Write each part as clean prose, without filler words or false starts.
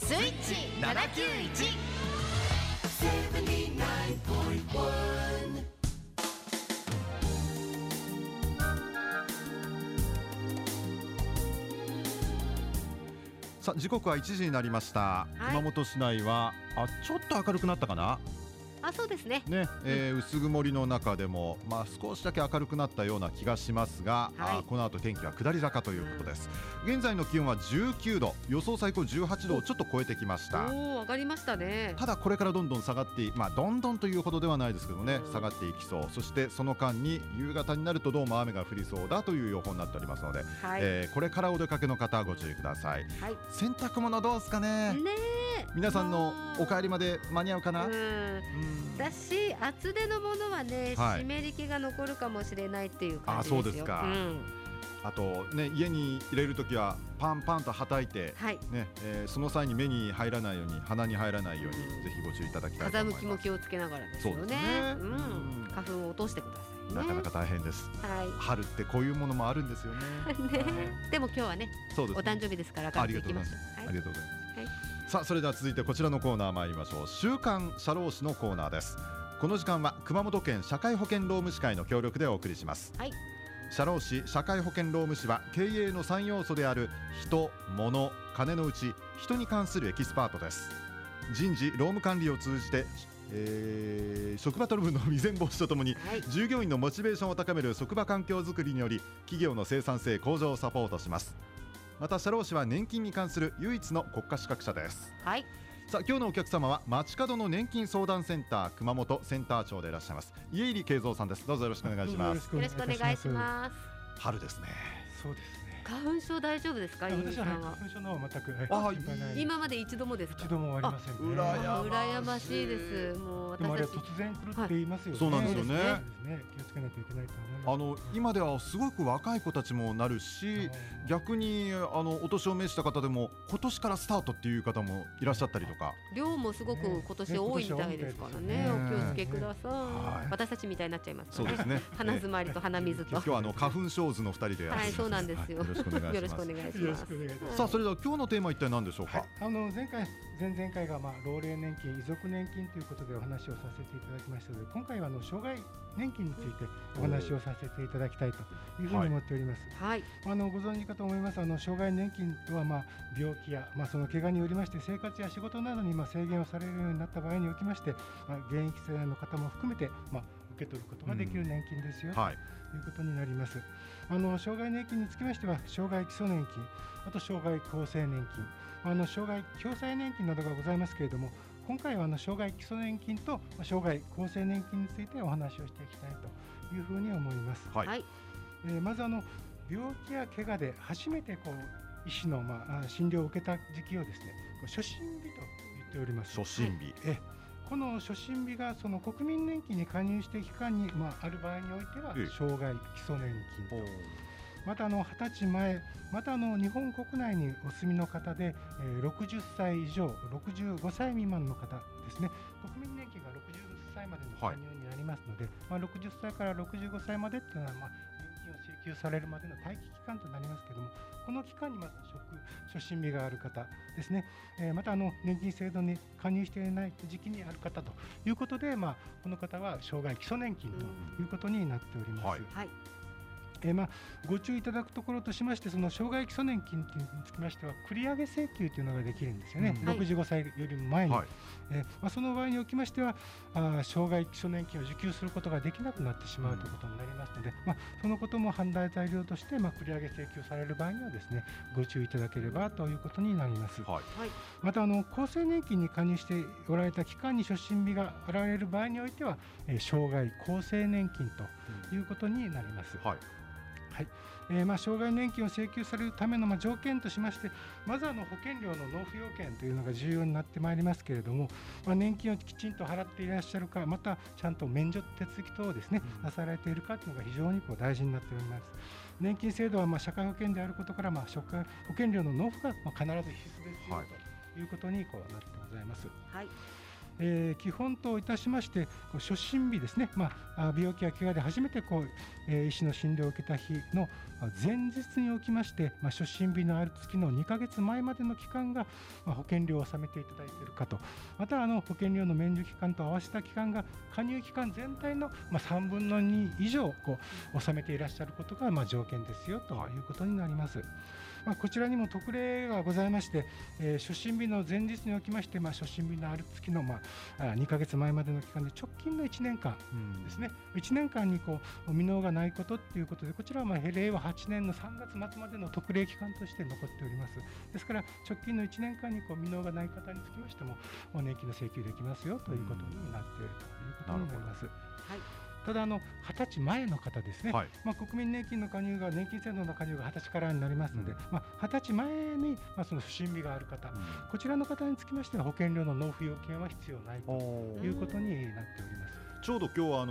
スイッチ791。 さあ時刻は1時になりました、熊本市内はちょっと明るくなったかな。 そうですね。 薄曇りの中でも、少しだけ明るくなったような気がしますが、この後天気は下り坂ということです。現在の気温は19度、予想最高18度をちょっと超えてきました。 上がりましたね。 ただこれからどんどん下がって、どんどんというほどではないですけどね、下がっていきそう。そしてその間に夕方になるとどうも雨が降りそうだという予報になっておりますので、これからお出かけの方はご注意ください。洗濯物どうですかね。皆さんのお帰りまで間に合うかな。 だし厚手のものはね、湿り気が残るかもしれないっていう感じですよ。 そうですか。あとね、家に入れるときはパンパンとはたいて、その際に目に入らないように、鼻に入らないように、ぜひご注意いただきたいと思います。 風向きも気をつけながらですよね。花粉を落としてくださいね。なかなか大変です。春ってこういうものもあるんですよね。 でも今日はね、お誕生日ですから頑張っていきましょう。 ありがとうございます。さあそれでは続いてこちらのコーナー参りましょう。週刊社労士のコーナーです。この時間は熊本県社会保険労務士会の協力でお送りします。社労士社会保険労務士は経営の3要素である人、物、金のうち人に関するエキスパートです。人事労務管理を通じて職場トラブルの未然防止とともに、従業員のモチベーションを高める職場環境づくりにより企業の生産性向上をサポートします。また社労士は年金に関する唯一の国家資格者です。さあ今日のお客様は街角の年金相談センター熊本センター長でいらっしゃいます家入慶三さんです。どうぞよろしくお願いします。 よろしくお願いします。 春ですね。 そうですね。 花粉症大丈夫ですか。 私は花粉症のは全く今まで一度もですか。 一度もありません。 羨ましいです。もう私あれは突然来るって言いますよね。 そうなんですよね。 気をつけないといけないと思います。 今ではすごく若い子たちもなるし、逆にお年を召した方でも今年からスタートっていう方もいらっしゃったりとか、 量もすごく今年多いみたいですからね。お気をつけください。私たちみたいになっちゃいますからね。そうですね。鼻詰まりと鼻水と。 今日は花粉症図の2人で。 そうなんですよ。よろしくお願いします。 さあそれでは今日のテーマは一体何でしょうか。 前々回が老齢年金、遺族年金ということでお話をさせていただきましたので、今回は障害年金についてお話をさせていただきたいというふうに思っております。ご存知かと思います。障害年金とは病気やその怪我によりまして生活や仕事などに制限をされるようになった場合におきまして、現役世代の方も含めて受け取ることができる年金ですよ、ということになります。障害年金につきましては障害基礎年金、あと障害厚生年金、障害共済年金などがございますけれども、今回は障害基礎年金と障害厚生年金についてお話をしていきたいというふうに思います。まず病気や怪我で初めて医師の診療を受けた時期をですね、初診日と言っております。 初診日。 この初診日がその国民年金に加入している期間にある場合においては障害基礎年金と、また20歳前、また日本国内にお住みの方で60歳以上65歳未満の方ですね。国民年金が60歳までの加入になりますので、60歳から65歳までっていうのは年金を請求されるまでの待機期間となりますけれども、この期間にまず初診日がある方ですね。また年金制度に加入していない時期にある方ということで、この方は障害基礎年金ということになっております。ご注意いただくところとしまして、その障害基礎年金につきましては繰り上げ請求というのができるんですよね。65歳よりも前に、その場合におきましては障害基礎年金を受給することができなくなってしまうということになりますので、そのことも判断材料として繰り上げ請求される場合にはですね、ご注意いただければということになります。また厚生年金に加入しておられた期間に初診日が現れる場合においては障害厚生年金ということになります。障害年金を請求されるための条件としまして、まず保険料の納付要件というのが重要になってまいりますけれども、年金をきちんと払っていらっしゃるか、またちゃんと免除手続き等をですね、なさられているかというのが非常に大事になっております。年金制度は社会保険であることから、保険料の納付が必ず必須ですよということになってございます。 基本といたしまして初診日ですね、病気や怪我で初めて医師の診療を受けた日の前日におきまして、初診日のある月の2ヶ月前までの期間が、保険料を納めていただいているかと、また保険料の免除期間と合わせた期間が加入期間全体の3分の2以上納めていらっしゃることが条件ですよということになります。こちらにも特例がございまして、初診日の前日におきまして、初診日のある月の2ヶ月前までの期間で直近の1年間ですね、1年間に未納がないことということで、こちらは令和8年の3月末までの特例期間として残っております。ですから直近の1年間に未納がない方につきましても年金の請求できますよということになっているということになります。ただ20歳前の方ですね、国民年金の加入が年金制度の加入が20歳からになりますので、20歳前にその不審火がある方、こちらの方につきましては保険料の納付要件は必要ないということになっております。 ちょうど今日は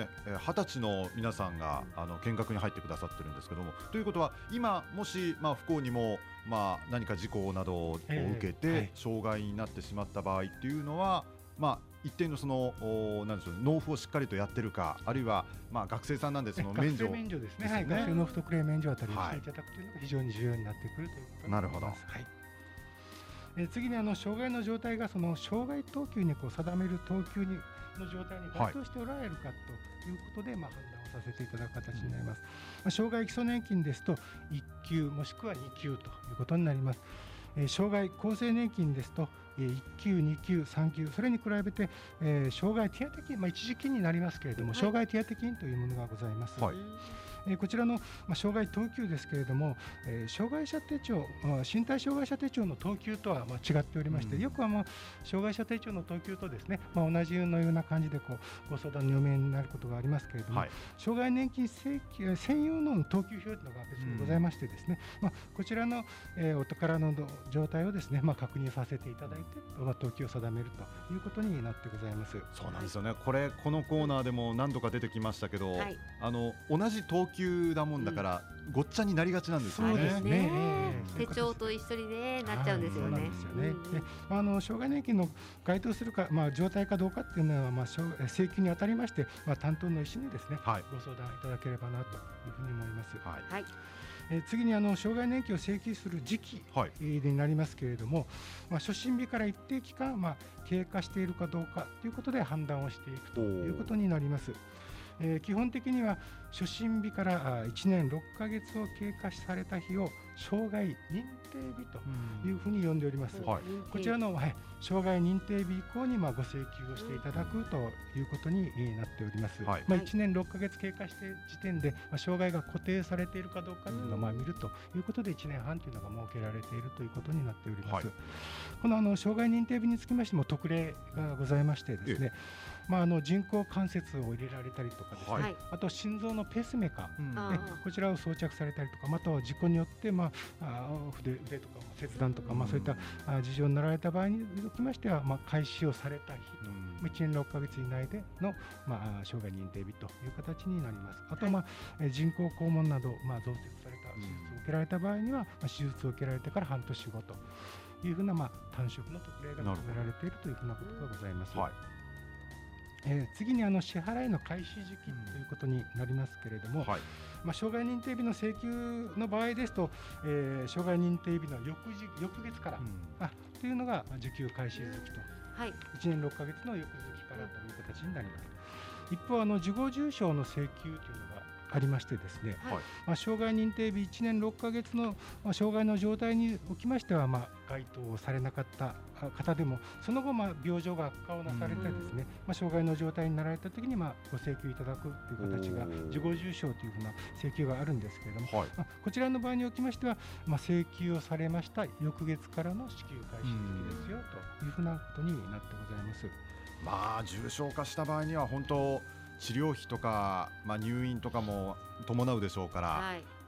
20歳の皆さんが見学に入ってくださってるんですけども、ということは今もし不幸にも何か事故などを受けて障害になってしまった場合っていうのは、一定のなんでしょう、納付をしっかりとやってるか、あるいは学生さんなんでその免除ですね、学生納付特例免除あたりをしていただくというのが非常に重要になってくるということになります。なるほど。次に障害の状態がその障害等級に定める等級の状態に該当しておられるかということで判断をさせていただく形になります。障害基礎年金ですと1級もしくは2級ということになります。障害厚生年金ですと1級、2級、3級、それに比べて障害手当金、一時金になりますけれども、障害手当金というものがございます。こちらの障害等級ですけれども、障害者手帳、身体障害者手帳の等級とは違っておりまして、よくは障害者手帳の等級とですね、同じような感じでご相談にお見えになることがありますけれども、障害年金請求専用の等級表というのが別にございましてですね、こちらのお宝の状態をですね、確認させていただいて、等級を定めるということになってございます。 そうなんですよね。このコーナーでも何度か出てきましたけど、同じ等級だもんだからごっちゃになりがちなんですよね。 そうですね。手帳と一緒になっちゃうんですよね。 障害年金の該当するか、状態かどうかっていうのは請求にあたりまして、担当の医師にですね、ご相談いただければなというふうに思います。次に障害年金を請求する時期になりますけれども、初診日から一定期間、経過しているかどうかということで判断をしていくということになります。基本的には初診日から1年6ヶ月を経過された日を障害認定日というふうに呼んでおります。こちらの、障害認定日以降にご請求をしていただくということになっております。1年6ヶ月経過して時点で障害が固定されているかどうかというのを見るということで1年半というのが設けられているということになっております。この障害認定日につきましても特例がございましてですね、人工関節を入れられたりとかですね、あと心臓のペースメーカー、こちらを装着されたりとか、または事故によって腕とか切断とか、そういった事情になられた場合におきましては、開始をされた日と、1年6ヶ月以内での、障害認定日という形になります。あと、人工肛門など、増設された手術を受けられた場合には、手術を受けられてから半年後というふうな、短縮の特例が認められているというふうなことがございます。次に支払いの開始時期ということになりますけれども、障害認定日の請求の場合ですと、障害認定日の翌月からというのが受給開始時期と、1年6ヶ月の翌月からという形になります。一方事後重傷の請求というのがありましてですね、障害認定日1年6ヶ月の障害の状態におきましては該当されなかった方でもその後病状が悪化をなされてですね、障害の状態になられた時にご請求いただくという形が事後重傷というふうな請求があるんですけれども、こちらの場合におきましては請求をされました翌月からの支給開始時期ですよというふうなことになってございます。 重症化した場合には本当治療費とか、入院とかも伴うでしょうから、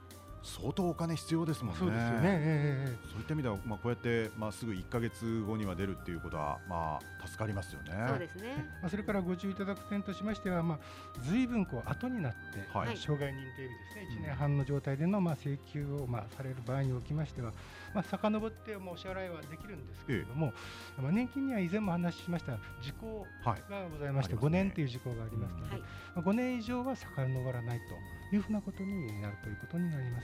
相当お金必要ですもんね。 そうですよね。 そういった意味では、こうやって、すぐ1ヶ月後には出るっていうことは、助かりますよね。 そうですね。 それからご注意いただく点としましては、随分後になって、 はい、 障害認定日ですね、1年半の状態での請求をされる場合におきましては、遡ってもお支払いはできるんですけれども、年金には以前も話しました時効がございまして、5年という時効がありますので、5年以上は遡らないというふうなことになるということになります。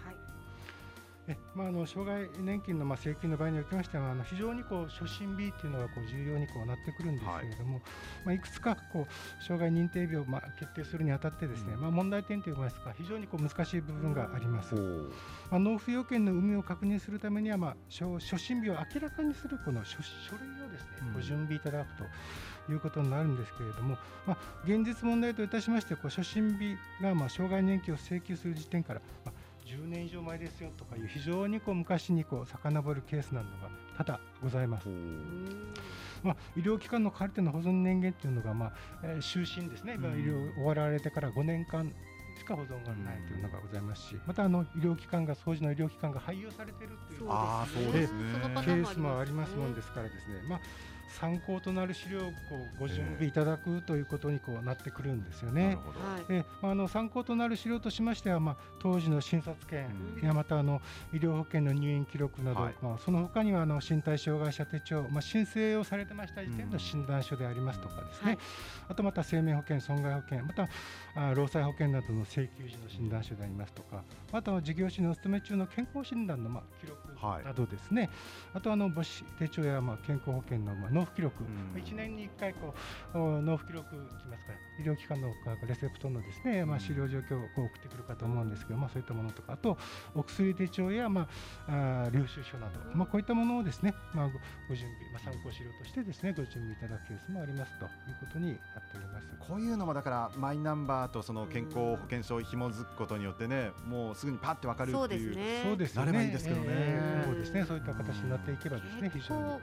障害年金の請求の場合におきましては、非常に初診日というのが重要になってくるんですけれども、いくつか障害認定日を決定するにあたってですね、問題点といいますか、非常に難しい部分があります。納付要件の有無を確認するためには、初診日を明らかにするこの書類をですね、ご準備いただくということになるんですけれども、現実問題といたしまして初診日が障害年金を請求する時点から10年以上前ですよとかいう非常に昔に遡るケースなどが多々ございます。医療機関のカルテの保存年限というのが終身ですね、医療終わられてから5年間しか保存がないというのがございますし、また医療機関が当時の医療機関が廃業されているというケースもありますもんですからですね、参考となる資料をご準備いただくということになってくるんですよね。参考となる資料としましては、当時の診察券やまた医療保険の入院記録など、その他には身体障害者手帳、申請をされてました時点の診断書でありますとかですね、あとまた生命保険、損害保険、また労災保険などの請求時の診断書でありますとか、あと事業所にお勤め中の健康診断の記録などですね、あと母子手帳や健康保険の納付記録、1年に1回納付記録といいますか、医療機関のレセプトのですね、資料状況を送ってくるかと思うんですけど、そういったものとか、あとお薬手帳や領収書など、こういったものをですね、ご準備、参考資料としてですねご準備いただくケースもありますということになっております。 こういうのもだからマイナンバーとその健康保険証を紐づくことによってね、もうすぐにパッて分かるっていう、 そうですね、 なればいいですけどね。 そうですね、そういった形になっていけばですね、非常に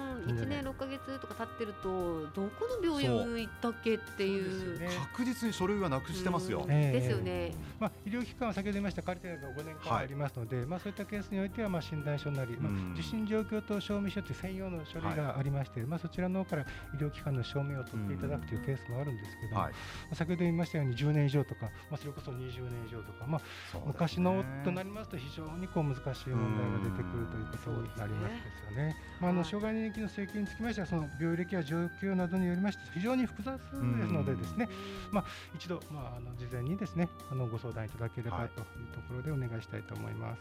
1年6ヶ月とか経ってるとどこの病院行ったっけっていう、 確実に書類はなくしてますよ。 ですよね。 医療機関は先ほど言いましたカルテが5年間ありますので、そういったケースにおいては診断書なり、受診状況と証明書という専用の書類がありまして、そちらの方から医療機関の証明を取っていただくというケースもあるんですけども、先ほど言いましたように10年以上とか、それこそ20年以上とか、昔のとなりますと非常に難しい問題が出てくるということになりますですよね。障害年金の請求につきましては、その病歴や状況などによりまして非常に複雑ですのでですね、一度事前にですねご相談いただければというところでお願いしたいと思います。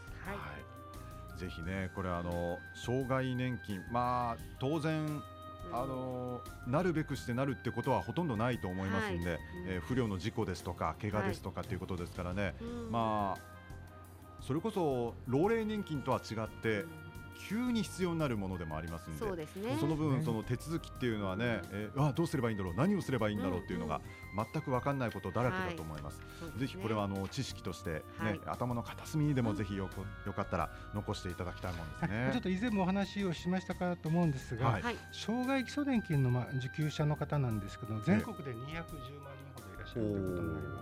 ぜひね、これ障害年金、当然なるべくしてなるってことはほとんどないと思いますんで、不慮の事故ですとか怪我ですとかということですからね、それこそ老齢年金とは違って急に必要になるものでもありますので、 そうですね、 その分その手続きっていうのはね、どうすればいいんだろう、何をすればいいんだろうっていうのが全く分かんないことだらけだと思います。ぜひこれは知識としてね、頭の片隅にでもぜひよかったら残していただきたいものですね。 ちょっと以前もお話をしましたかと思うんですが、障害基礎年金の受給者の方なんですけど、全国で210万人ほどいらっしゃるということになります。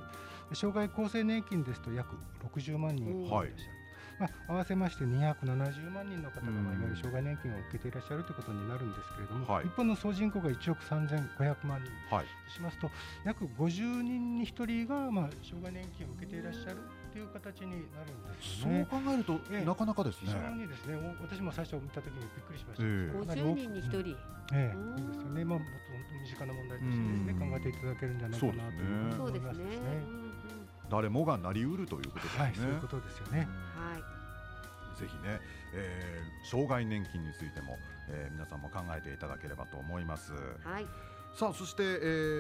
障害厚生年金ですと約60万人いらっしゃる。合わせまして270万人の方がいわゆる障害年金を受けていらっしゃるということになるんですけれども、日本の総人口が1億3500万人としますと、約50人に1人が障害年金を受けていらっしゃるという形になるんですよね。 そう考えるとなかなかですね。 非常にですね、私も最初見た時にびっくりしました。 50人に1人、 いいですよね。もっと身近な問題としてですね、考えていただけるんじゃないかなと思いますね。 誰もがなりうるということですね。 そういうことですよね。 ぜひね、障害年金についても、皆さんも考えていただければと思います。さあ、そして、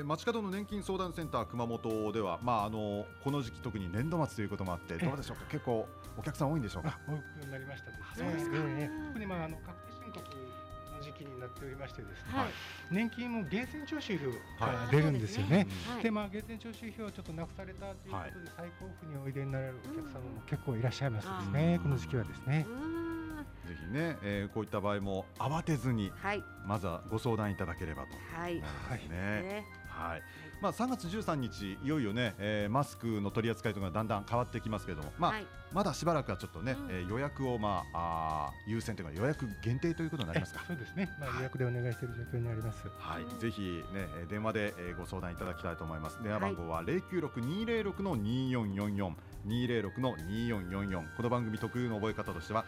街角の年金相談センター熊本では、この時期特に年度末ということもあってどうでしょうか、結構お客さん多いんでしょうか。 多くなりましたですね。特に確定申告の時期になっておりましてですね、年金も源泉徴収票が出るんですよね。で、源泉徴収票をちょっとなくされたということで再交付においでになられるお客様も結構いらっしゃいますですね、この時期はですね。 ぜひね、こういった場合も慌てずに、まずはご相談いただければと思いますね。 3月13日いよいよね、マスクの取り扱いとかだんだん変わってきますけれども、はい、まだしばらくはちょっとね、予約を優先というか予約限定ということになりますか。 そうですね、予約でお願いしている状況になります。 はい、ぜひね電話でご相談いただきたいと思います。電話番号は096-206-2444 206-2444。この番組特有の覚え方としては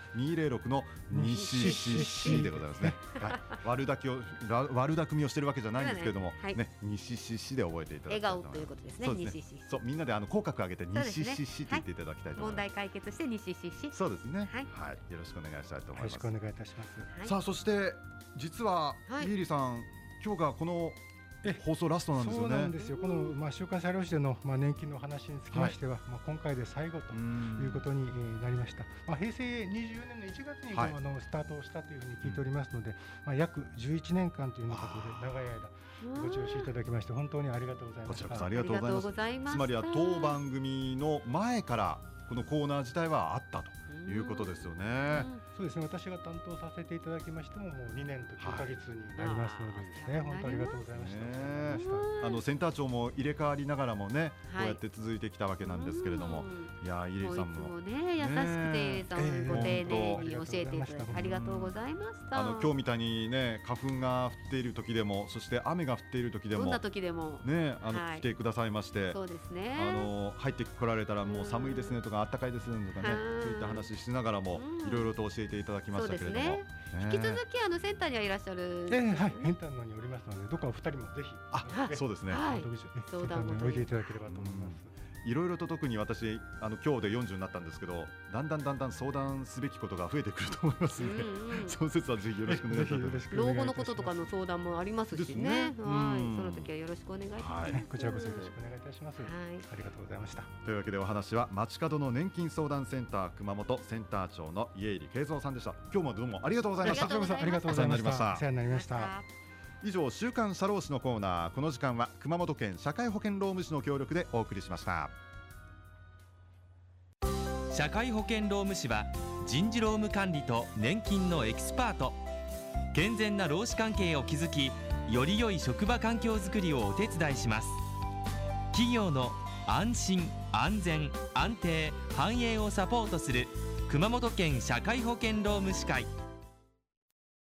206-2CCC でございますね。はい、悪だくみをしてるわけじゃないんですけれども、ね、2CCC で覚えていただきたいと思います。 笑顔ということですね。2CCC。 そう、みんなで口角上げて 2CCC って言っていただきたいと思います。 問題解決して 2CCC。 そうですね。はい、よろしくお願いしたいと思います。 よろしくお願いいたします。 さあ、そして実はイーリさん、今日がこの放送ラストなんですよね。 そうなんですよ。この週刊社労士での年金の話につきましては、今回で最後ということになりました。平成24年の1月にスタートをしたというふうに聞いておりますので、約11年間ということで長い間ご聴取いただきまして本当にありがとうございました。 こちらこそありがとうございます。つまりは当番組の前からこのコーナー自体はあったということですよね。 そうですね、私が担当させていただきましてももう2年と9ヶ月になりますのでですね、本当ありがとうございました。 センター長も入れ替わりながらもね、こうやって続いいてきたわけなんですけれども、いやイリーさんもね、優しくてイリーさんご丁寧に教えていただきありがとうございました。 今日みたいにね、花粉が降っている時でも、そして雨が降っている時でも、 どんな時でもね、来てくださいまして、 そうですね、 入ってこられたらもう寒いですねとか暖かいですねとかね、そういった話しながらもいろいろと教えていただきましたけれども、 引き続きセンターにはいらっしゃる。 はい、センターのにおりますので、どこかお二人もぜひ、 そうですね、 相談においていただければと思います。 いろいろと特に私今日で40になったんですけど、だんだん相談すべきことが増えてくると思いますので、その説はぜひよろしくお願いします。 老後のこととかの相談もありますしね。はい、その時はよろしくお願いします。 こちらこそよろしくお願いいたします。ありがとうございました。 というわけでお話は街角の年金相談センター熊本センター長の家入慶三さんでした。今日もどうもありがとうございました。 ありがとうございました。お世話になりました。 以上、週刊社労士のコーナー。この時間は熊本県社会保険労務士の協力でお送りしました。 社会保険労務士は人事労務管理と年金のエキスパート。健全な労使関係を築き、より良い職場環境づくりをお手伝いします。企業の安心安全安定繁栄をサポートする熊本県社会保険労務士会。